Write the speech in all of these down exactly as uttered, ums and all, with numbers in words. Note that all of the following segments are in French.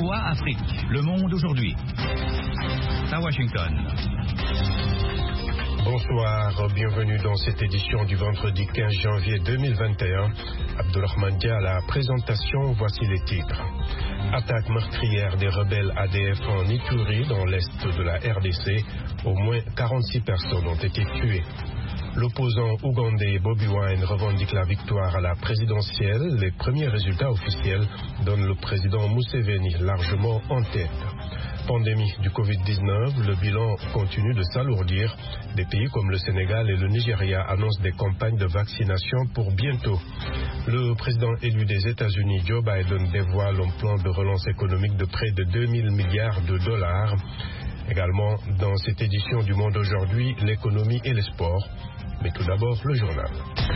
V O A Afrique, Le Monde aujourd'hui. À Washington. Bonsoir, bienvenue dans cette édition du vendredi quinze janvier deux mille vingt et un. Abdourahmane Dia à la présentation, voici les titres. Attaque meurtrière des rebelles A D F en Ituri dans l'est de la R D C. Au moins quarante-six personnes ont été tuées. L'opposant ougandais Bobi Wine revendique la victoire à la présidentielle. Les premiers résultats officiels donnent le président Museveni largement en tête. Pandémie du covid dix-neuf, le bilan continue de s'alourdir. Des pays comme le Sénégal et le Nigeria annoncent des campagnes de vaccination pour bientôt. Le président élu des États-Unis, Joe Biden, dévoile un plan de relance économique de près de deux mille milliards de dollars. Également, dans cette édition du Monde aujourd'hui, l'économie et les sports. Mais tout d'abord, le journal.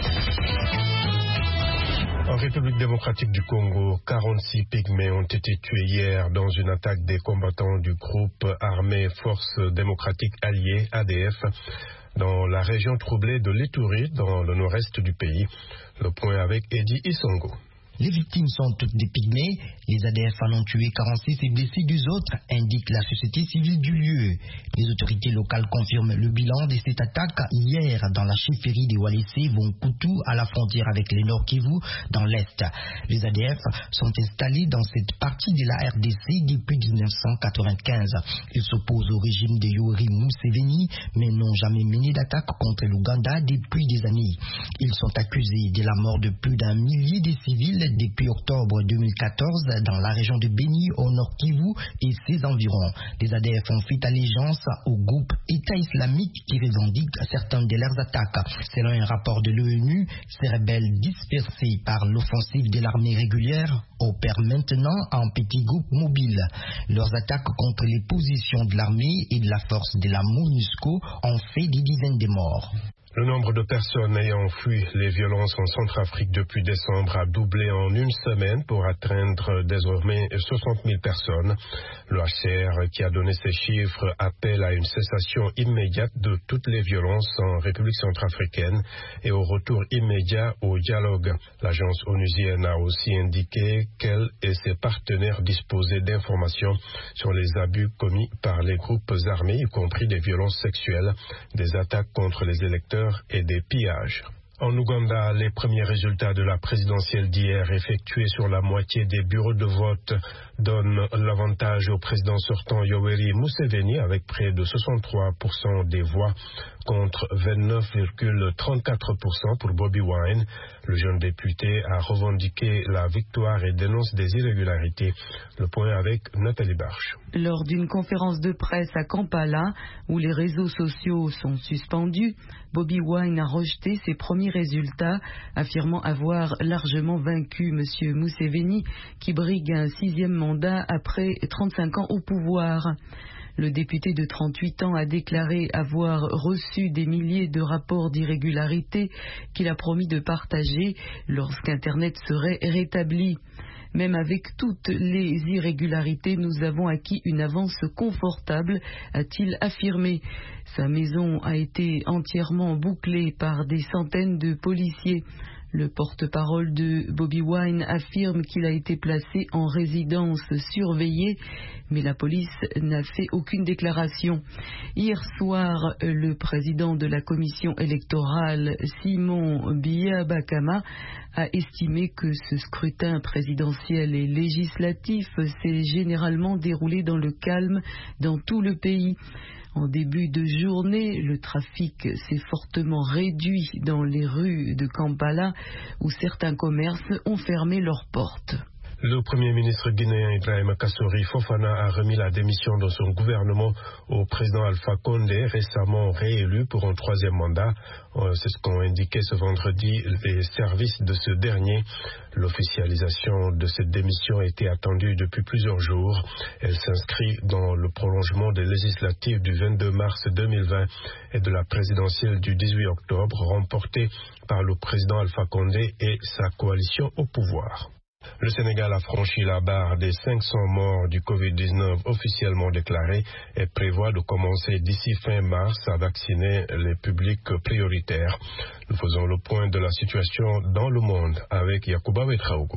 En République démocratique du Congo, quarante-six pygmées ont été tués hier dans une attaque des combattants du groupe armé Forces démocratiques alliées, A D F, dans la région troublée de l'Ituri, dans le nord-est du pays. Le point avec Eddie Isongo. Les victimes sont toutes des pygmées. Les A D F en ont tué quarante-six et blessé deux autres, indique la société civile du lieu. Les autorités locales confirment le bilan de cette attaque hier dans la chefferie des Walese Vonkutu à la frontière avec le Nord Kivu dans l'Est. Les A D F sont installés dans cette partie de la R D C depuis mille neuf cent quatre-vingt-quinze. Ils s'opposent au régime de Yoweri Museveni mais n'ont jamais mené d'attaque contre l'Ouganda depuis des années. Ils sont accusés de la mort de plus d'un millier de civils depuis octobre deux mille quatorze dans la région de Beni au Nord Kivu et ses environs. Les A D F ont fait allégeance au groupe État islamique qui revendique certaines de leurs attaques. Selon un rapport de l'ONU, ces rebelles dispersés par l'offensive de l'armée régulière opèrent maintenant en petits groupes mobiles. Leurs attaques contre les positions de l'armée et de la force de la MONUSCO ont fait des dizaines de morts. Le nombre de personnes ayant fui les violences en Centrafrique depuis décembre a doublé en une semaine pour atteindre désormais soixante mille personnes. Le H C R, qui a donné ces chiffres, appelle à une cessation immédiate de toutes les violences en République centrafricaine et au retour immédiat au dialogue. L'agence onusienne a aussi indiqué qu'elle et ses partenaires disposaient d'informations sur les abus commis par les groupes armés, y compris des violences sexuelles, des attaques contre les électeurs et des pillages. En Ouganda, les premiers résultats de la présidentielle d'hier effectués sur la moitié des bureaux de vote donnent l'avantage au président sortant Yoweri Museveni avec près de soixante-trois pour cent des voix contre vingt-neuf virgule trente-quatre pour cent pour Bobi Wine. Le jeune député a revendiqué la victoire et dénonce des irrégularités. Le point avec Nathalie Barche. Lors d'une conférence de presse à Kampala, où les réseaux sociaux sont suspendus, Bobi Wine a rejeté ses premiers résultats, affirmant avoir largement vaincu M. Museveni, qui brigue un sixième mandat après trente-cinq ans au pouvoir. Le député de trente-huit ans a déclaré avoir reçu des milliers de rapports d'irrégularité qu'il a promis de partager lorsqu'Internet serait rétabli. Même avec toutes les irrégularités, nous avons acquis une avance confortable, a-t-il affirmé. Sa maison a été entièrement bouclée par des centaines de policiers. Le porte-parole de Bobi Wine affirme qu'il a été placé en résidence surveillée, mais la police n'a fait aucune déclaration. Hier soir, le président de la commission électorale, Simon Biabakama, a estimé que ce scrutin présidentiel et législatif s'est généralement déroulé dans le calme dans tout le pays. En début de journée, le trafic s'est fortement réduit dans les rues de Kampala où certains commerces ont fermé leurs portes. Le Premier ministre guinéen Ibrahima Kassori Fofana a remis la démission de son gouvernement au président Alpha Condé, récemment réélu pour un troisième mandat. C'est ce qu'ont indiqué ce vendredi les services de ce dernier. L'officialisation de cette démission était attendue depuis plusieurs jours. Elle s'inscrit dans le prolongement des législatives du vingt-deux mars deux mille vingt et de la présidentielle du dix-huit octobre, remportée par le président Alpha Condé et sa coalition au pouvoir. Le Sénégal a franchi la barre des cinq cents morts du covid dix-neuf officiellement déclarés et prévoit de commencer d'ici fin mars à vacciner les publics prioritaires. Nous faisons le point de la situation dans le monde avec Yacouba Wetraogo.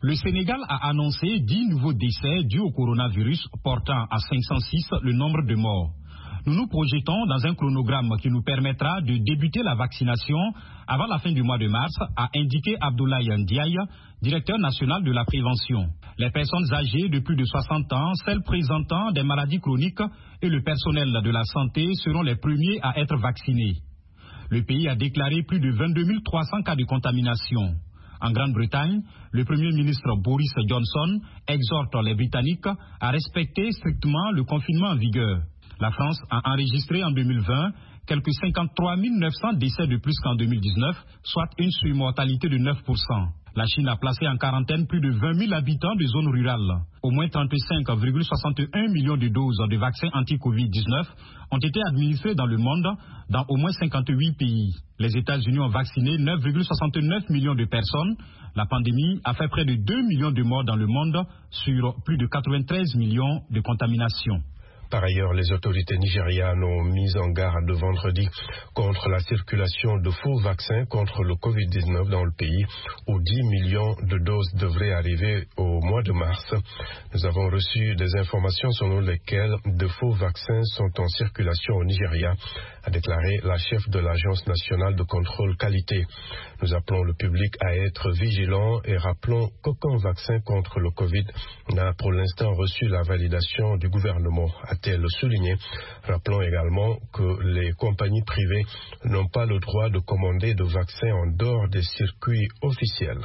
Le Sénégal a annoncé dix nouveaux décès dus au coronavirus, portant à cinq cent six le nombre de morts. Nous nous projetons dans un chronogramme qui nous permettra de débuter la vaccination avant la fin du mois de mars, a indiqué Abdoulaye Ndiaye, directeur national de la prévention. Les personnes âgées de plus de soixante ans, celles présentant des maladies chroniques et le personnel de la santé seront les premiers à être vaccinés. Le pays a déclaré plus de vingt-deux mille trois cents cas de contamination. En Grande-Bretagne, le Premier ministre Boris Johnson exhorte les Britanniques à respecter strictement le confinement en vigueur. La France a enregistré en deux mille vingt quelques cinquante-trois mille neuf cents décès de plus qu'en deux mille dix-neuf, soit une surmortalité de neuf pour cent. La Chine a placé en quarantaine plus de vingt mille habitants de zones rurales. Au moins trente-cinq virgule soixante et un millions de doses de vaccins anti-Covid dix-neuf ont été administrées dans le monde, dans au moins cinquante-huit pays. Les États-Unis ont vacciné neuf virgule soixante-neuf millions de personnes. La pandémie a fait près de deux millions de morts dans le monde sur plus de quatre-vingt-treize millions de contaminations. Par ailleurs, les autorités nigérianes ont mis en garde vendredi contre la circulation de faux vaccins contre le Covid dix-neuf dans le pays, où dix millions de doses devraient arriver au mois de mars. Nous avons reçu des informations selon lesquelles de faux vaccins sont en circulation au Nigeria, a déclaré la chef de l'Agence nationale de contrôle qualité. Nous appelons le public à être vigilant et rappelons qu'aucun vaccin contre le Covid n'a pour l'instant reçu la validation du gouvernement, a-t-elle souligné. Rappelons également que les compagnies privées n'ont pas le droit de commander de vaccins en dehors des circuits officiels.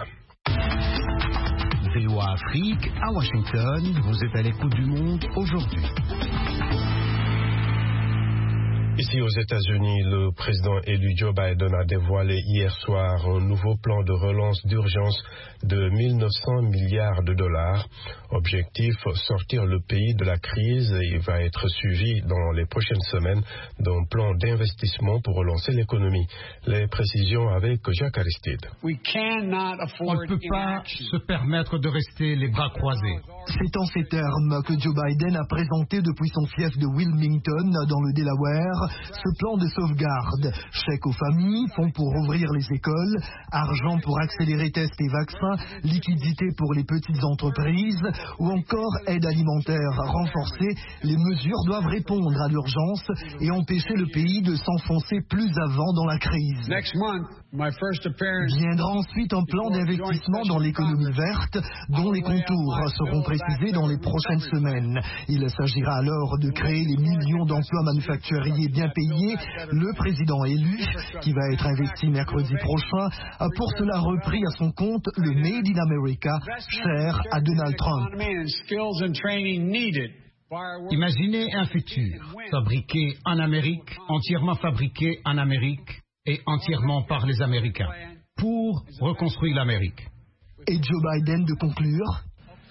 V O A Afrique, à Washington, vous êtes à l'écoute du monde aujourd'hui. Ici aux États-Unis, le président élu Joe Biden a dévoilé hier soir un nouveau plan de relance d'urgence de mille neuf cents milliards de dollars. Objectif, sortir le pays de la crise. Il va être suivi dans les prochaines semaines d'un plan d'investissement pour relancer l'économie. Les précisions avec Jacques Aristide. On ne peut pas se permettre de rester les bras croisés. C'est en ces termes que Joe Biden a présenté depuis son fief de Wilmington, dans le Delaware, ce plan de sauvegarde. Chèque aux familles, fonds pour ouvrir les écoles, argent pour accélérer tests et vaccins, liquidité pour les petites entreprises ou encore aide alimentaire renforcée. Les mesures doivent répondre à l'urgence et empêcher le pays de s'enfoncer plus avant dans la crise. Viendra ensuite un plan d'investissement dans l'économie verte dont les contours seront précisés dans les prochaines semaines. Il s'agira alors de créer les millions d'emplois manufacturiers bien payés. Le président élu, qui va être investi mercredi prochain, a pour cela repris à son compte le Made in America, cher à Donald Trump. Imaginez un futur fabriqué en Amérique, entièrement fabriqué en Amérique et entièrement par les Américains, pour reconstruire l'Amérique. Et Joe Biden de conclure: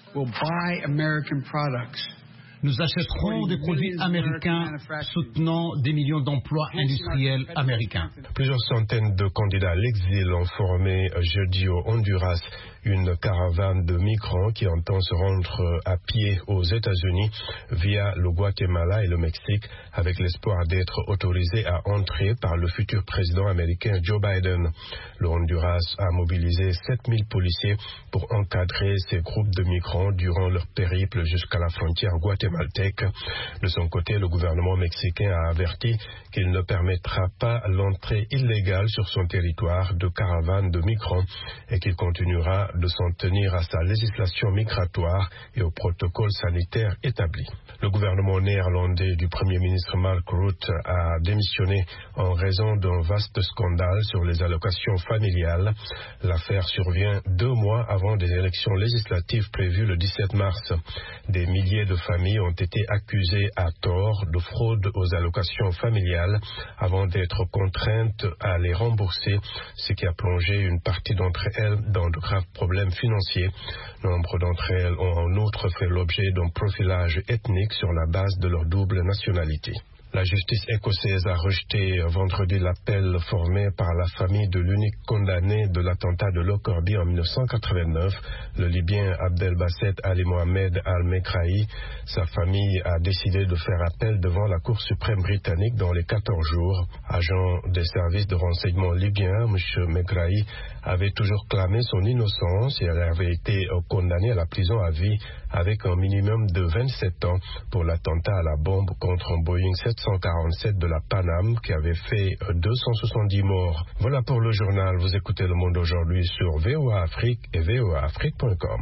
Nous achèterons des produits américains soutenant des millions d'emplois industriels américains. Plusieurs centaines de candidats à l'exil ont formé jeudi au Honduras une caravane de migrants qui entend se rendre à pied aux États-Unis via le Guatemala et le Mexique avec l'espoir d'être autorisés à entrer par le futur président américain Joe Biden. Le Honduras a mobilisé sept mille policiers pour encadrer ces groupes de migrants durant leur périple jusqu'à la frontière guatémaltèque. De son côté, le gouvernement mexicain a averti qu'il ne permettra pas l'entrée illégale sur son territoire de caravanes de migrants et qu'il continuera de s'en tenir à sa législation migratoire et au protocole sanitaire établi. Le gouvernement néerlandais du Premier ministre Mark Rutte a démissionné en raison d'un vaste scandale sur les allocations familiales. L'affaire survient deux mois avant des élections législatives prévues le dix-sept mars. Des milliers de familles ont été accusées à tort de fraude aux allocations familiales avant d'être contraintes à les rembourser, ce qui a plongé une partie d'entre elles dans de graves problèmes financiers. Nombre d'entre elles ont en outre fait l'objet d'un profilage ethnique sur la base de leur double nationalité. La justice écossaise a rejeté vendredi l'appel formé par la famille de l'unique condamné de l'attentat de Lockerbie en mille neuf cent quatre-vingt-neuf, le Libyen Abdelbasset Ali Mohamed Al-Mekrahi. Sa famille a décidé de faire appel devant la Cour suprême britannique dans les quatorze jours. Agent des services de renseignement libyens, M. Mekrahi avait toujours clamé son innocence et elle avait été condamné à la prison à vie avec un minimum de vingt-sept ans pour l'attentat à la bombe contre un Boeing sept cent quarante-sept de la Pan Am qui avait fait deux cent soixante-dix morts. Voilà pour le journal. Vous écoutez Le Monde aujourd'hui sur V O A Afrique et V O A Afrique point com.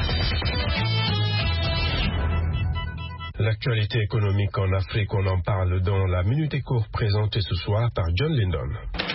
L'actualité économique en Afrique, on en parle dans la Minute Éco présentée ce soir par John Lindon.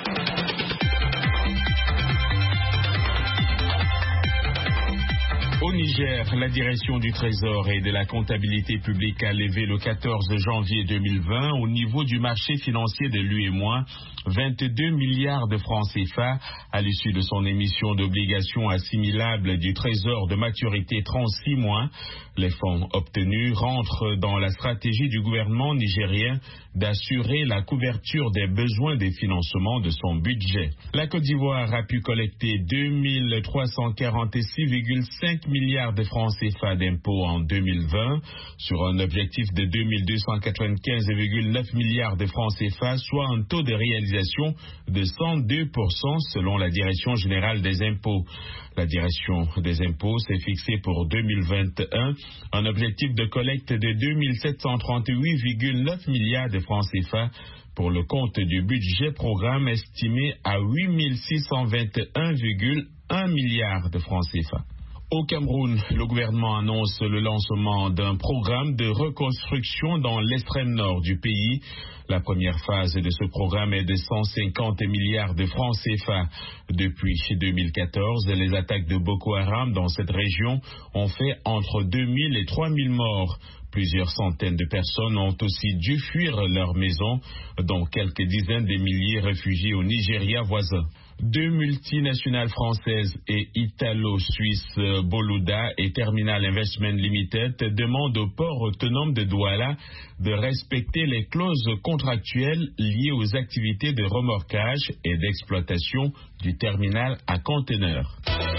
Au Niger, la direction du Trésor et de la comptabilité publique a levé le quatorze janvier deux mille vingt au niveau du marché financier de l'U E M O A vingt-deux milliards de francs C F A à l'issue de son émission d'obligations assimilables du Trésor de maturité trente-six mois. Les fonds obtenus rentrent dans la stratégie du gouvernement nigérien d'assurer la couverture des besoins de financement de son budget. La Côte d'Ivoire a pu collecter deux mille trois cent quarante-six virgule cinq milliards de francs C F A d'impôts en deux mille vingt, sur un objectif de deux mille deux cent quatre-vingt-quinze virgule neuf milliards de francs C F A, soit un taux de réalisation de cent deux pour cent selon la Direction générale des impôts. La Direction des impôts s'est fixée pour deux mille vingt et un un objectif de collecte de deux mille sept cent trente-huit virgule neuf milliards de francs C F A pour le compte du budget programme estimé à huit mille six cent vingt et un virgule un milliards de francs C F A. Au Cameroun, le gouvernement annonce le lancement d'un programme de reconstruction dans l'extrême nord du pays. La première phase de ce programme est de cent cinquante milliards de francs C F A. Depuis deux mille quatorze, les attaques de Boko Haram dans cette région ont fait entre deux mille et trois mille morts. Plusieurs centaines de personnes ont aussi dû fuir leur maison, dont quelques dizaines de milliers réfugiés au Nigeria voisin. Deux multinationales françaises et italo-suisses, Boluda et Terminal Investment Limited, demandent au port autonome de Douala de respecter les clauses contractuelles liées aux activités de remorquage et d'exploitation du terminal à conteneurs.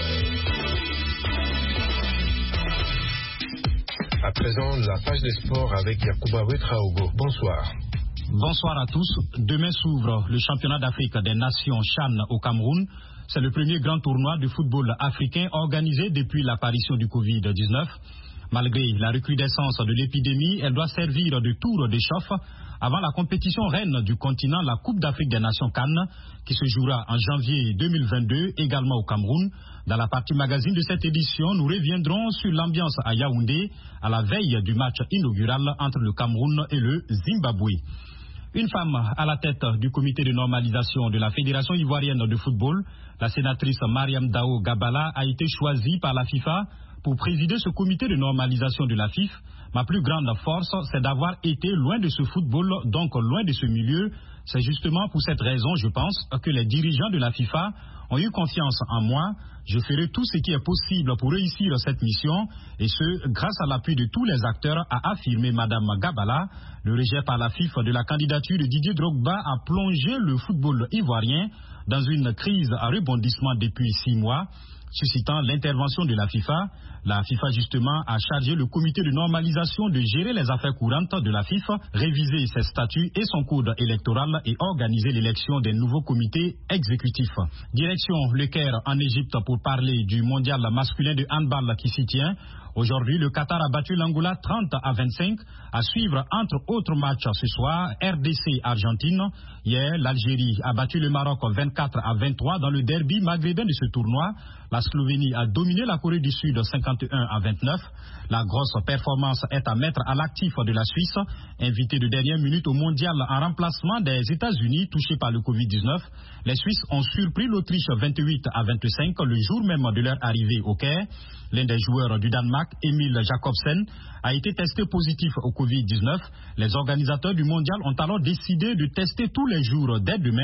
À présent, la page des sports avec Yacouba Ouetraogo. Bonsoir. Bonsoir à tous. Demain s'ouvre le championnat d'Afrique des nations CHAN au Cameroun. C'est le premier grand tournoi de football africain organisé depuis l'apparition du covid dix-neuf. Malgré la recrudescence de l'épidémie, elle doit servir de tour d'échauffe avant la compétition reine du continent, la Coupe d'Afrique des Nations Cannes, qui se jouera en janvier deux mille vingt-deux, également au Cameroun. Dans la partie magazine de cette édition, nous reviendrons sur l'ambiance à Yaoundé à la veille du match inaugural entre le Cameroun et le Zimbabwe. Une femme à la tête du comité de normalisation de la Fédération ivoirienne de football, la sénatrice Mariam Dao Gabala, a été choisie par la FIFA pour présider ce comité de normalisation de la F I F. Ma plus grande force, c'est d'avoir été loin de ce football, donc loin de ce milieu. C'est justement pour cette raison, je pense, que les dirigeants de la FIFA ont eu confiance en moi. Je ferai tout ce qui est possible pour réussir cette mission, et ce, grâce à l'appui de tous les acteurs, a affirmé Madame Gabala. Le rejet par la F I F de la candidature de Didier Drogba a plongé le football ivoirien dans une crise à rebondissement depuis six mois, suscitant l'intervention de la FIFA. La FIFA, justement, a chargé le comité de normalisation de gérer les affaires courantes de la FIFA, réviser ses statuts et son code électoral et organiser l'élection des nouveaux comités exécutifs. Direction Le Caire en Égypte pour parler du mondial masculin de handball qui s'y tient. Aujourd'hui, le Qatar a battu l'Angola trente à vingt-cinq. À suivre, entre autres matchs ce soir, R D C-Argentine. Hier, l'Algérie a battu le Maroc vingt-quatre à vingt-trois dans le derby maghrébin de ce tournoi. La Slovénie a dominé la Corée du Sud cinquante et un à vingt-neuf. La grosse performance est à mettre à l'actif de la Suisse, invitée de dernière minute au mondial en remplacement des États-Unis touchés par le covid dix-neuf. Les Suisses ont surpris l'Autriche vingt-huit à vingt-cinq le jour même de leur arrivée au Caire. L'un des joueurs du Danemark, Emil Jacobsen, a été testé positif au covid dix-neuf. Les organisateurs du mondial ont alors décidé de tester tous les jours dès demain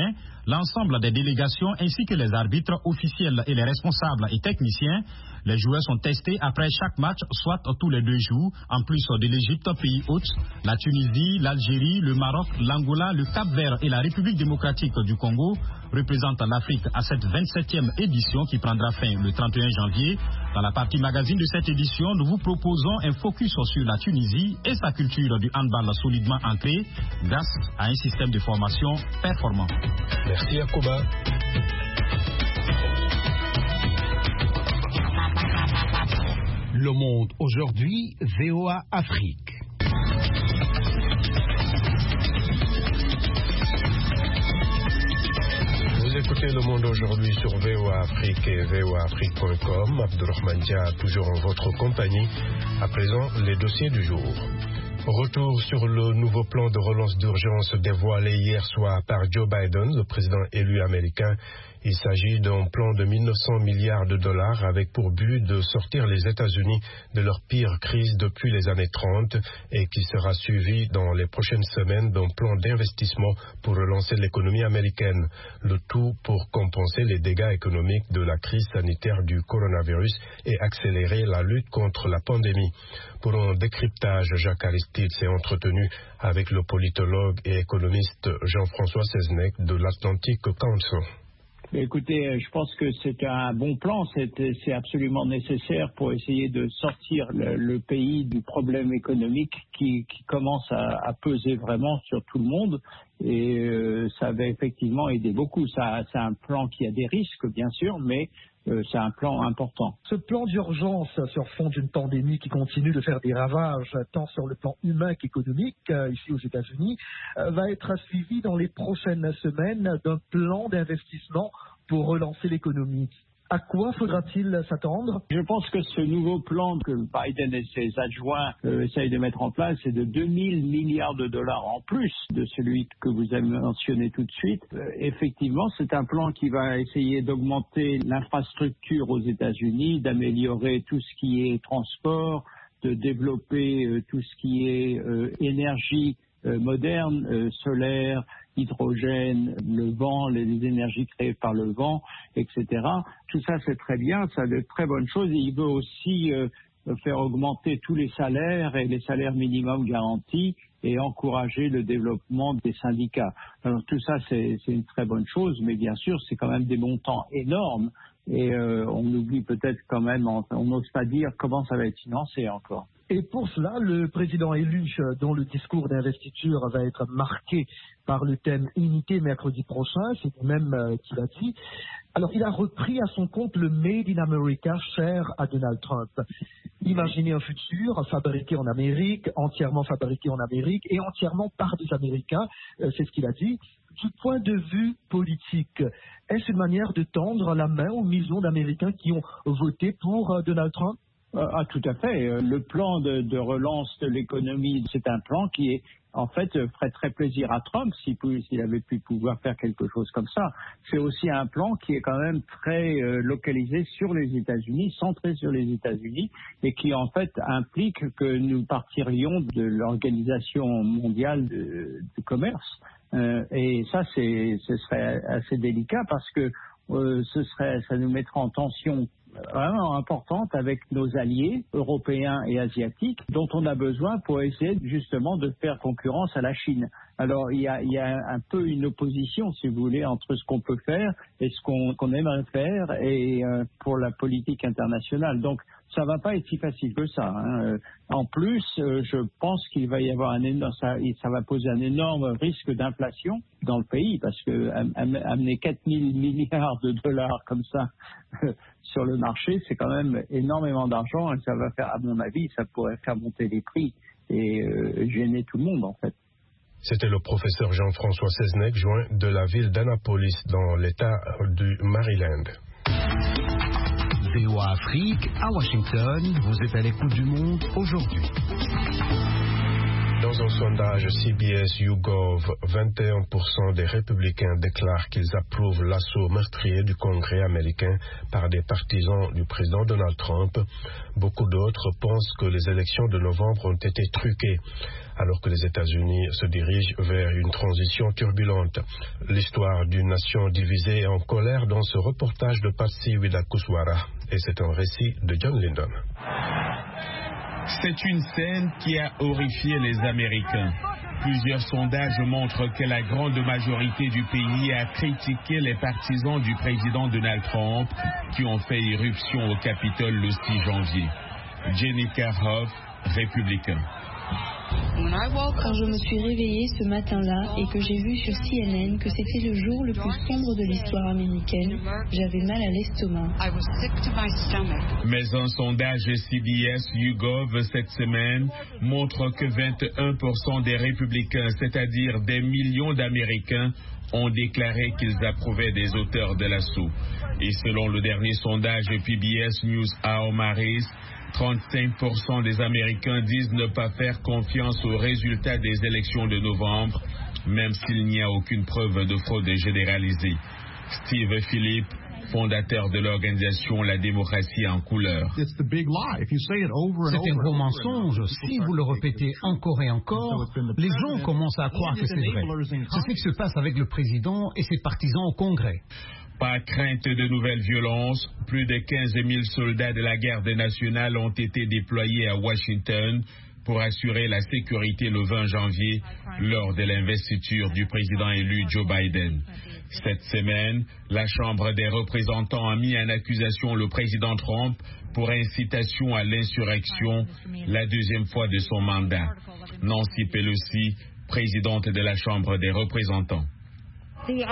l'ensemble des délégations ainsi que les arbitres officiels et les responsables et techniciens. Les joueurs sont testés après chaque match, soit tous les deux jours, en plus de l'Égypte, pays hôte, la Tunisie, l'Algérie, le Maroc, l'Angola, le Cap-Vert et la République démocratique du Congo représentent l'Afrique à cette vingt-septième édition qui prendra fin le trente et un janvier. Dans la partie magazine de cette édition, nous vous proposons un focus sur la Tunisie et sa culture du handball solidement ancrée grâce à un système de formation performant. Merci Yacoba. Le Monde aujourd'hui, V O A Afrique. Vous écoutez Le Monde aujourd'hui sur V O A Afrique et V O A Afrique point com. Abdulrahman Dia, toujours en votre compagnie. À présent, les dossiers du jour. Retour sur le nouveau plan de relance d'urgence dévoilé hier soir par Joe Biden, le président élu américain. Il s'agit d'un plan de mille neuf cents milliards de dollars avec pour but de sortir les États-Unis de leur pire crise depuis les années trente et qui sera suivi dans les prochaines semaines d'un plan d'investissement pour relancer l'économie américaine. Le tout pour compenser les dégâts économiques de la crise sanitaire du coronavirus et accélérer la lutte contre la pandémie. Pour un décryptage, Jacques Aristide s'est entretenu avec le politologue et économiste Jean-François Seznec de l'Atlantic Council. Écoutez, je pense que c'est un bon plan, c'est, c'est absolument nécessaire pour essayer de sortir le, le pays du problème économique qui, qui commence à, à peser vraiment sur tout le monde. Et euh, ça va effectivement aider beaucoup. Ça, c'est un plan qui a des risques, bien sûr, mais euh, c'est un plan important. Ce plan d'urgence sur fond d'une pandémie qui continue de faire des ravages, tant sur le plan humain qu'économique, euh, ici aux États-Unis, euh, va être suivi dans les prochaines semaines d'un plan d'investissement pour relancer l'économie. À quoi faudra-t-il s'attendre? Je pense que ce nouveau plan que Biden et ses adjoints euh, essayent de mettre en place est de deux mille milliards de dollars en plus de celui que vous avez mentionné tout de suite. Euh, effectivement, c'est un plan qui va essayer d'augmenter l'infrastructure aux États-Unis, d'améliorer tout ce qui est transport, de développer euh, tout ce qui est euh, énergie euh, moderne, euh, solaire, hydrogène, le vent, les énergies créées par le vent, et cetera. Tout ça, c'est très bien, ça a de très bonnes choses. Et il veut aussi euh, faire augmenter tous les salaires et les salaires minimums garantis et encourager le développement des syndicats. Alors tout ça, c'est, c'est une très bonne chose, mais bien sûr, c'est quand même des montants énormes. Et euh, on oublie peut-être quand même, on n'ose pas dire comment ça va être financé encore. Et pour cela, le président élu, dont le discours d'investiture va être marqué par le thème Unité mercredi prochain, c'est lui-même euh, qui l'a dit. Alors, il a repris à son compte le Made in America cher à Donald Trump. Imaginez un futur fabriqué en Amérique, entièrement fabriqué en Amérique et entièrement par des Américains, euh, c'est ce qu'il a dit. Du point de vue politique, est-ce une manière de tendre la main aux millions d'Américains qui ont voté pour euh, Donald Trump? Ah, tout à fait. Le plan de, de relance de l'économie, c'est un plan qui est, en fait, ferait très plaisir à Trump s'il, s'il avait pu pouvoir faire quelque chose comme ça. C'est aussi un plan qui est quand même très euh, localisé sur les États-Unis, centré sur les États-Unis, et qui, en fait, implique que nous partirions de l'Organisation mondiale de, de commerce. Euh, et ça, c'est, ce serait assez délicat parce que euh, ce serait, ça nous mettra en tension vraiment importante avec nos alliés européens et asiatiques dont on a besoin pour essayer justement de faire concurrence à la Chine. Alors il y a, il y a un peu une opposition, si vous voulez, entre ce qu'on peut faire et ce qu'on, qu'on aimerait faire et euh, pour la politique internationale. Donc ça va pas être si facile que ça. Hein. En plus, euh, je pense qu'il va y avoir un énorme, ça, ça va poser un énorme risque d'inflation dans le pays parce que amener quatre mille milliards de dollars comme ça sur le marché, c'est quand même énormément d'argent et ça va faire, à mon avis, ça pourrait faire monter les prix et euh, gêner tout le monde en fait. C'était le professeur Jean-François Seznec, joint de la ville d'Annapolis dans l'État du Maryland. V O A Afrique, à Washington, vous êtes à l'écoute du Monde aujourd'hui. Dans Dans un sondage C B S YouGov, vingt et un pour cent des républicains déclarent qu'ils approuvent l'assaut meurtrier du Congrès américain par des partisans du président Donald Trump. Beaucoup d'autres pensent que les élections de novembre ont été truquées, alors que les États-Unis se dirigent vers une transition turbulente. L'histoire d'une nation divisée et en colère dans ce reportage de Patsy Widakuswara. Et c'est un récit de John Lyndon. C'est une scène qui a horrifié les Américains. Plusieurs sondages montrent que la grande majorité du pays a critiqué les partisans du président Donald Trump qui ont fait irruption au Capitole le six janvier. Jenica Hoff, républicain. Quand je me suis réveillée ce matin-là et que j'ai vu sur C N N que c'était le jour le plus sombre de l'histoire américaine, j'avais mal à l'estomac. Mais un sondage C B S YouGov cette semaine montre que vingt et un pour cent des républicains, c'est-à-dire des millions d'Américains, ont déclaré qu'ils approuvaient des auteurs de l'assaut. Et selon le dernier sondage P B S News Hour Maris, trente-cinq pour cent des Américains disent ne pas faire confiance aux résultats des élections de novembre, même s'il n'y a aucune preuve de fraude généralisée. Steve Phillips, fondateur de l'organisation La démocratie en couleur. C'est un gros mensonge. Si vous le répétez encore et encore, les gens commencent à croire que c'est vrai. C'est ce qui se passe avec le président et ses partisans au Congrès. Pas crainte de nouvelles violences, plus de quinze mille soldats de la garde nationale ont été déployés à Washington pour assurer la sécurité le vingt janvier lors de l'investiture du président élu Joe Biden. Cette semaine, la Chambre des représentants a mis en accusation le président Trump pour incitation à l'insurrection, la deuxième fois de son mandat. Nancy Pelosi, présidente de la Chambre des représentants. Les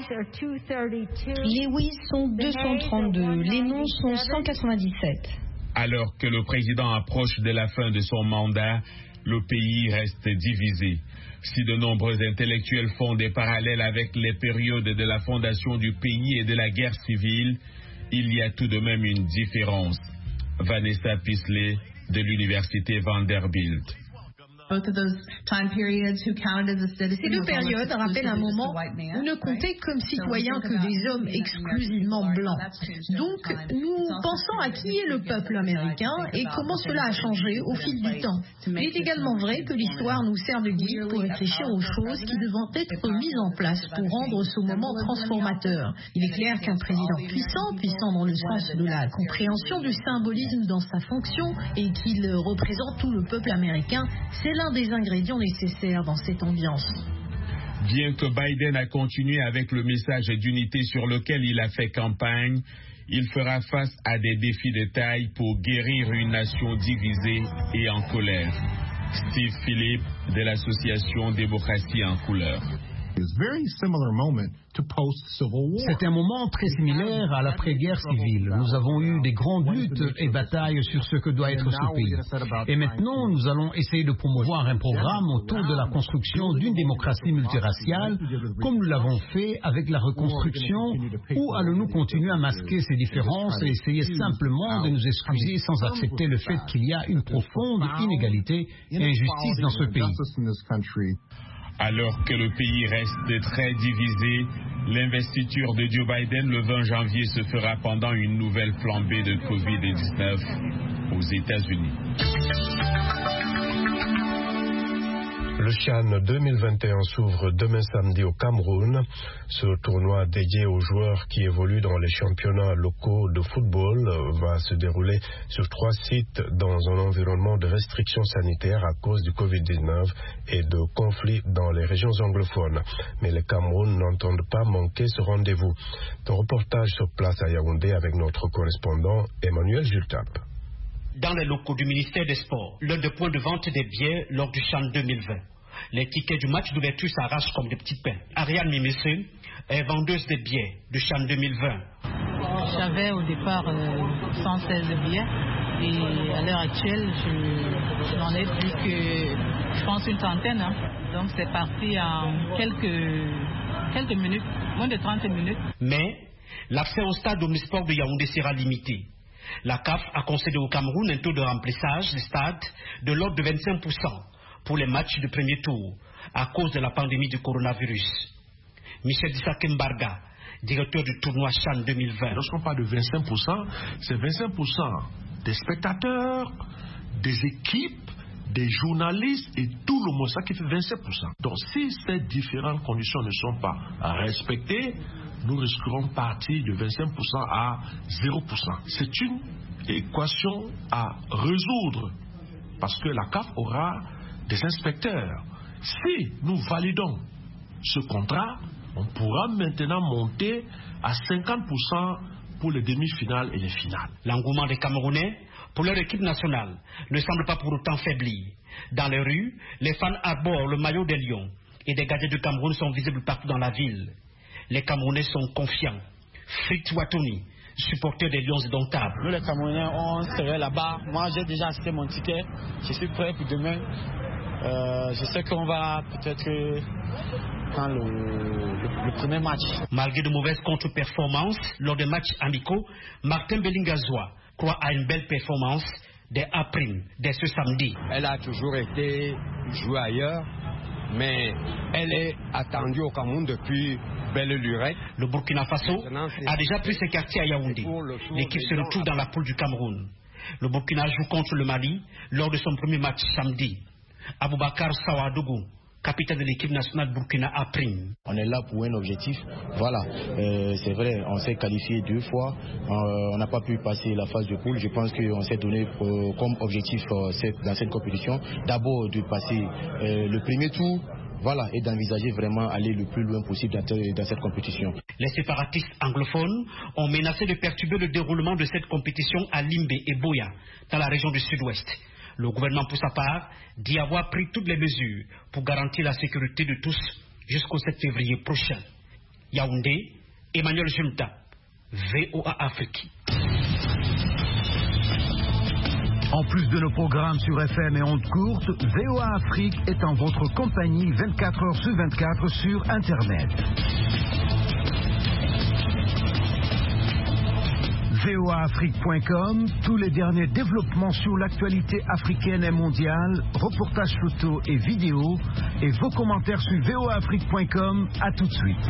oui sont deux cent trente-deux, les non sont cent quatre-vingt-dix-sept. Alors que le président approche de la fin de son mandat, le pays reste divisé. Si de nombreux intellectuels font des parallèles avec les périodes de la fondation du pays et de la guerre civile, il y a tout de même une différence. Vanessa Pisley de l'université Vanderbilt. Ces deux périodes rappellent un moment où ne comptaient comme citoyens que des hommes exclusivement blancs. Donc, nous pensons à qui est le peuple américain et comment cela a changé au fil du temps. Il est également vrai que l'histoire nous sert de guide pour réfléchir aux choses qui devront être mises en place pour rendre ce moment transformateur. Il est clair qu'un président puissant, puissant dans le sens de la compréhension du symbolisme dans sa fonction et qu'il représente tout le peuple américain, c'est l'un des ingrédients nécessaires dans cette ambiance. Bien que Biden a continué avec le message d'unité sur lequel il a fait campagne, il fera face à des défis de taille pour guérir une nation divisée et en colère. Steve Phillips de l'association Démocratie en couleur. C'est un moment très similaire à l'après-guerre civile. Nous avons eu des grandes luttes et batailles sur ce que doit être ce pays. Et maintenant, nous allons essayer de promouvoir un programme autour de la construction d'une démocratie multiraciale, comme nous l'avons fait avec la reconstruction, ou allons-nous continuer à masquer ces différences et essayer simplement de nous excuser sans accepter le fait qu'il y a une profonde inégalité et injustice dans ce pays. Alors que le pays reste très divisé, l'investiture de Joe Biden le vingt janvier se fera pendant une nouvelle flambée de covid dix-neuf aux États-Unis. Le CHAN deux mille vingt et un s'ouvre demain samedi au Cameroun. Ce tournoi dédié aux joueurs qui évoluent dans les championnats locaux de football va se dérouler sur trois sites dans un environnement de restrictions sanitaires à cause du covid dix-neuf et de conflits dans les régions anglophones. Mais les Cameroun n'entendent pas manquer ce rendez-vous. Un reportage sur place à Yaoundé avec notre correspondant Emmanuel Jultap. Dans les locaux du ministère des Sports, l'un des points de vente des billets lors du CHAN deux mille vingt. Les tickets du match d'ouverture s'arrachent comme des petits pains. Ariane Mimessé est vendeuse de billets du CHAN deux mille vingt. J'avais au départ euh, cent seize billets et à l'heure actuelle, je n'en ai plus que, je pense, une trentaine. Hein. Donc c'est parti en quelques, quelques minutes, moins de trente minutes. Mais l'accès au stade omnisport de Yaoundé sera limité. La C A F a concédé au Cameroun un taux de remplissage du stade de l'ordre de vingt-cinq pour cent pour les matchs de premier tour à cause de la pandémie du coronavirus. Michel Dissakembarga, directeur du tournoi Chan deux mille vingt. Lorsqu'on parle de vingt-cinq pour cent, c'est vingt-cinq pour cent des spectateurs, des équipes, des journalistes et tout le monde, ça qui fait vingt-sept pour cent. Donc si ces différentes conditions ne sont pas respectées, nous risquerons de partir de vingt-cinq pour cent à zéro pour cent. C'est une équation à résoudre parce que la C A F aura des inspecteurs. Si nous validons ce contrat, on pourra maintenant monter à cinquante pour cent pour les demi-finales et les finales. L'engouement des Camerounais pour leur équipe nationale ne semble pas pour autant faiblir. Dans les rues, les fans arborent le maillot des Lions et des gardiens du Cameroun sont visibles partout dans la ville. Les Camerounais sont confiants. Fritz Watoni, supporter des Lions indomptables. Nous les Camerounais, on serait là-bas. Moi j'ai déjà acheté mon ticket. Je suis prêt pour demain. Euh, je sais qu'on va peut-être dans le, le, le premier match. Malgré de mauvaises contre-performances lors des matchs amicaux, Martin Bellingazoua croit à une belle performance des A-Prime dès ce samedi. Elle a toujours été jouée ailleurs, mais elle est attendue au Cameroun depuis belle lurette. Le Burkina Faso a déjà pris ses quartiers à Yaoundé. L'équipe se retrouve dans la poule du Cameroun. Le Burkina joue contre le Mali lors de son premier match samedi. Aboubakar Sawadougou, capitaine de l'équipe nationale Burkina A-Prime. On est là pour un objectif. Voilà, euh, c'est vrai, on s'est qualifié deux fois. Euh, on n'a pas pu passer la phase de poule. Je pense qu'on s'est donné euh, comme objectif euh, cette, dans cette compétition, d'abord de passer euh, le premier tour. Voilà, et d'envisager vraiment aller le plus loin possible dans, dans cette compétition. Les séparatistes anglophones ont menacé de perturber le déroulement de cette compétition à Limbé et Boya, dans la région du sud-ouest. Le gouvernement, pour sa part, dit avoir pris toutes les mesures pour garantir la sécurité de tous jusqu'au sept février prochain. Yaoundé, Emmanuel Jumta, V O A Afrique. En plus de nos programmes sur F M et ondes courtes, V O A Afrique est en votre compagnie vingt-quatre heures sur vingt-quatre sur Internet. V O A Afrique point com, tous les derniers développements sur l'actualité africaine et mondiale, reportages photos et vidéos, et vos commentaires sur V O A Afrique point com. À tout de suite.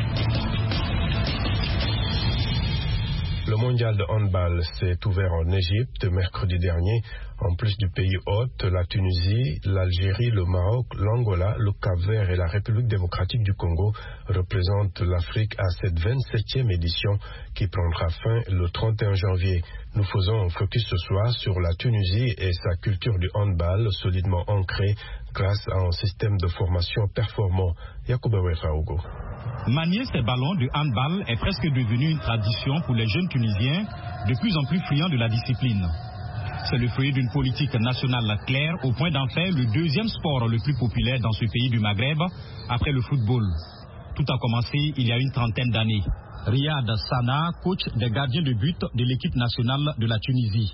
Le mondial de handball s'est ouvert en Égypte mercredi dernier. En plus du pays hôte, la Tunisie, l'Algérie, le Maroc, l'Angola, le Cap-Vert et la République démocratique du Congo représentent l'Afrique à cette vingt-septième édition qui prendra fin le trente et un janvier. Nous faisons un focus ce soir sur la Tunisie et sa culture du handball solidement ancrée grâce à un système de formation performant. Yacouba Wefaogo. Manier ces ballons de handball est presque devenu une tradition pour les jeunes Tunisiens, de plus en plus friands de la discipline. C'est le fruit d'une politique nationale claire au point d'en faire le deuxième sport le plus populaire dans ce pays du Maghreb, après le football. Tout a commencé il y a une trentaine d'années. Riyad Sana, coach des gardiens de but de l'équipe nationale de la Tunisie.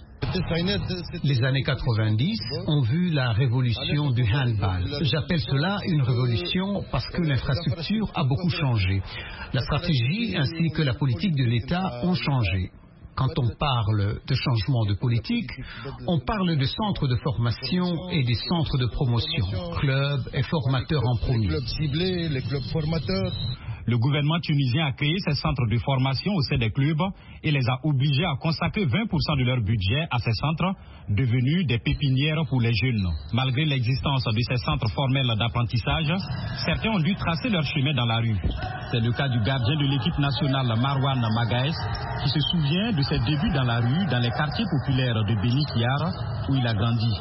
Les années quatre-vingt-dix ont vu la révolution du handball. J'appelle cela une révolution parce que l'infrastructure a beaucoup changé. La stratégie ainsi que la politique de l'État ont changé. Quand on parle de changement de politique, on parle de centres de formation et des centres de promotion, clubs et formateurs en premier. Les clubs ciblés, les clubs formateurs. Le gouvernement tunisien a créé ces centres de formation au sein des clubs et les a obligés à consacrer vingt pour cent de leur budget à ces centres, devenus des pépinières pour les jeunes. Malgré l'existence de ces centres formels d'apprentissage, certains ont dû tracer leur chemin dans la rue. C'est le cas du gardien de l'équipe nationale Marwan Magaès, qui se souvient de ses débuts dans la rue, dans les quartiers populaires de Beni Kiar, où il a grandi.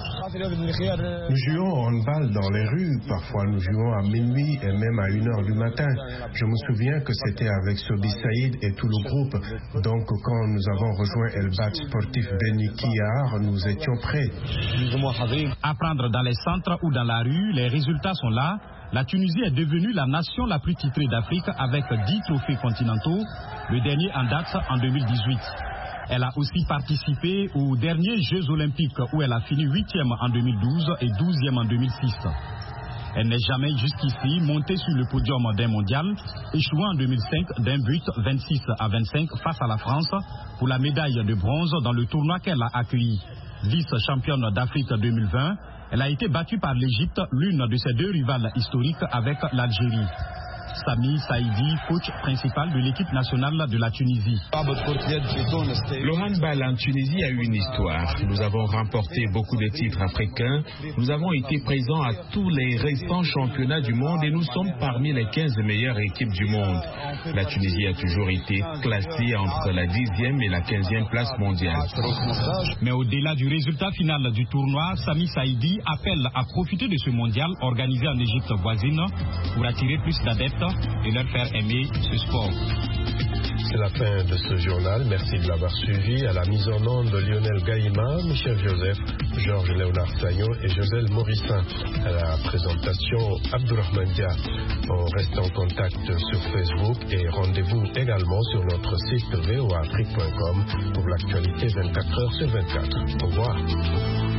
Nous jouons au handball dans les rues, parfois nous jouons à minuit et même à une heure du matin. Je me souviens que c'était avec Sobi Saïd et tout le groupe. Donc quand nous avons rejoint El Bat Sportif Beni Kiar, nous étions prêts. Apprendre dans les centres ou dans la rue, les résultats sont là. La Tunisie est devenue la nation la plus titrée d'Afrique avec dix trophées continentaux, le dernier en date en deux mille dix-huit. Elle a aussi participé aux derniers Jeux Olympiques où elle a fini huitième en deux mille douze et douzième en deux mille six. Elle n'est jamais jusqu'ici montée sur le podium d'un mondial, échouant en deux mille cinq d'un but vingt-six à vingt-cinq face à la France pour la médaille de bronze dans le tournoi qu'elle a accueilli. Vice-championne d'Afrique deux mille vingt, elle a été battue par l'Égypte, l'une de ses deux rivales historiques avec l'Algérie. Sami Saïdi, coach principal de l'équipe nationale de la Tunisie. Le handball en Tunisie a eu une histoire. Nous avons remporté beaucoup de titres africains. Nous avons été présents à tous les récents championnats du monde et nous sommes parmi les quinze meilleures équipes du monde. La Tunisie a toujours été classée entre la dixième et la quinzième place mondiale. Mais au-delà du résultat final du tournoi, Sami Saïdi appelle à profiter de ce mondial organisé en Égypte voisine pour attirer plus d'adeptes et leur faire aimer ce sport. C'est la fin de ce journal. Merci de l'avoir suivi. À la mise en onde de Lionel Gaïma, Michel Joseph, Georges Léonard Sagnon et Joselle Morissin. À la présentation, Abdourahmane Dia. On reste en contact sur Facebook et rendez-vous également sur notre site v o a afrique point com pour l'actualité vingt-quatre heures sur vingt-quatre. Au revoir.